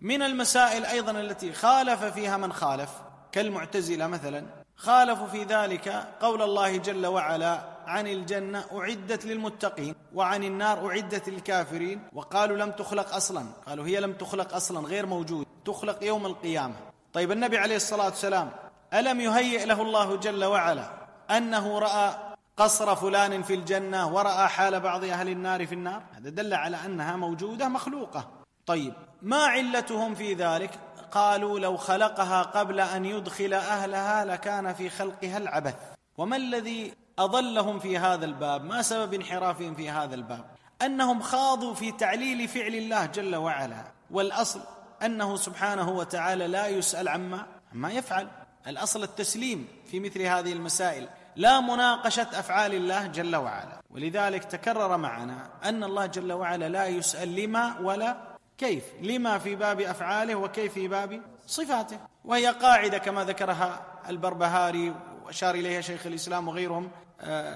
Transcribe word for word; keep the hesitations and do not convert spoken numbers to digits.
من المسائل أيضا التي خالف فيها من خالف كالمعتزلة مثلا، خالفوا في ذلك قول الله جل وعلا عن الجنة أعدت للمتقين وعن النار أعدت للكافرين، وقالوا لم تخلق أصلا، قالوا هي لم تخلق أصلا، غير موجود، تخلق يوم القيامة. طيب النبي عليه الصلاة والسلام ألم يهيئ له الله جل وعلا أنه رأى قصر فلان في الجنة ورأى حال بعض أهل النار في النار؟ هذا دل على أنها موجودة مخلوقة. طيب ما علتهم في ذلك؟ قالوا لو خلقها قبل أن يدخل أهلها لكان في خلقها العبث. وما الذي أضلهم في هذا الباب؟ ما سبب انحرافهم في هذا الباب؟ أنهم خاضوا في تعليل فعل الله جل وعلا، والأصل أنه سبحانه وتعالى لا يسأل عما ما يفعل، الأصل التسليم في مثل هذه المسائل، لا مناقشة أفعال الله جل وعلا. ولذلك تكرر معنا أن الله جل وعلا لا يسأل لما ولا كيف، لما في باب أفعاله وكيف في باب صفاته، وهي قاعدة كما ذكرها البربهاري وأشار إليها شيخ الإسلام وغيرهم